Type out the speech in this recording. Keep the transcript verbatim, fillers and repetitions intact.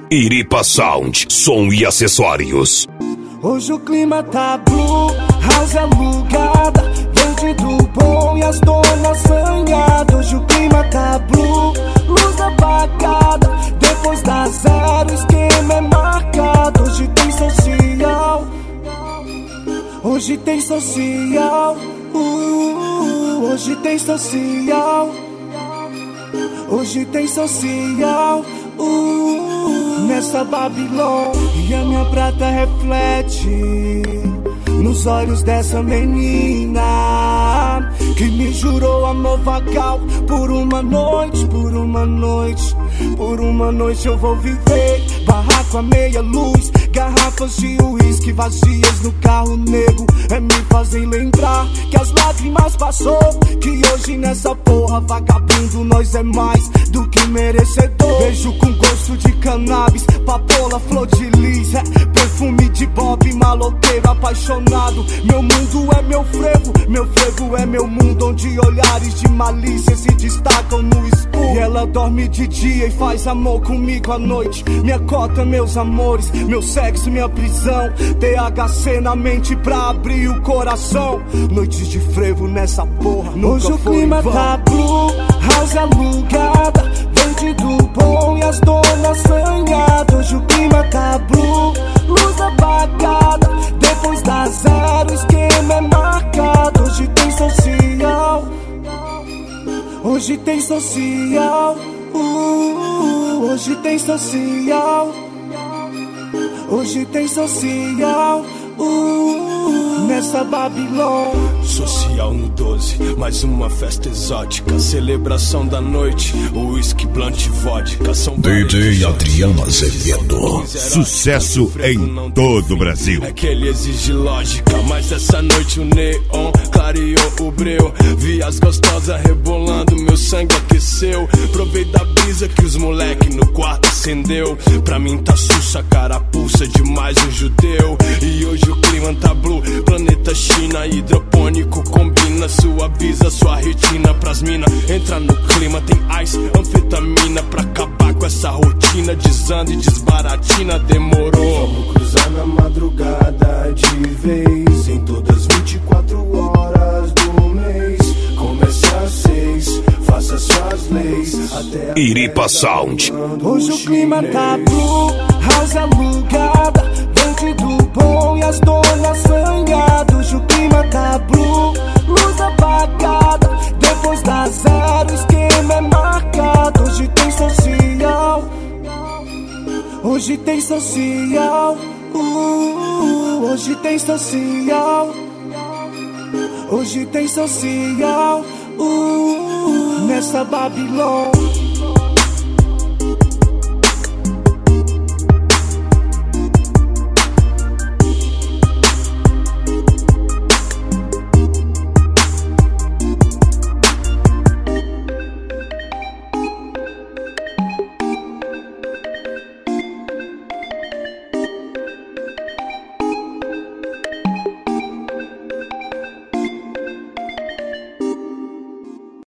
Iripa Sound, som e acessórios. Hoje o clima tá blue, house alugada, verde do bom e as donas sanhadas. Hoje o clima tá blue, luz apagada, depois da zero, esquema é marcado. Hoje tem social, hoje tem social, uh, hoje tem social, hoje tem social, uh, nessa Babilônia. E a minha prata reflete nos olhos dessa menina que me jurou amor vagal por uma noite, por uma noite, por uma noite eu vou viver. Barraco a meia luz, garrafas de uísque vazias no carro negro, é me fazem lembrar que as lágrimas passou, que hoje nessa porra vagabundo nós é mais do que merecedor. Beijo com gosto de cannabis, papola, flor de lis, é, perfume de bob, maloqueiro apaixonado. Meu mundo é meu frevo, meu frevo é meu mundo, onde olhares de malícia se destacam no escuro. E ela dorme de dia e faz amor comigo à noite. Minha cota, meus amores, meu sexo, minha prisão. T H C na mente pra abrir o coração. Noites de frevo nessa porra, nunca hoje o foi clima vão. tá blue, house alugada, verde do bom e as donas sanhadas. Hoje o clima tá blue, luz apagada, depois da zero, esquema é marcado. Hoje tem social, hoje tem social, uh, hoje tem social, hoje tem social, uh, nessa Babilônia. Social no doze, mais uma festa exótica, celebração da noite, uísque, blunt, vodka. São D J Adriano Azevedo, sucesso em todo o Brasil. É que ele exige lógica, mas essa noite o neon clareou o breu. Vi as gostosas rebolando, meu sangue aqueceu. Provei da brisa que os moleque no quarto acendeu. Pra mim tá sussa, carapuça demais um judeu. E hoje o clima tá blue, planeta China, hidropônico combina, suaviza sua retina pras mina. Entra no clima, tem ice, anfetamina pra acabar com essa rotina. Desanda e desbaratina, demorou. Vamos cruzar na madrugada de vez, em todas as vinte e quatro horas do mês. Comece às seis, faça suas leis até a Iripa Sound. Hoje o clima tá blue, house alugada, verde do bom e as donas sanhadas. Hoje o clima tá blue, luz apagada, depois da zero, esquema é marcado. Hoje tem social, hoje tem social, uh, hoje tem social, hoje tem social, uh, nessa Babilônia.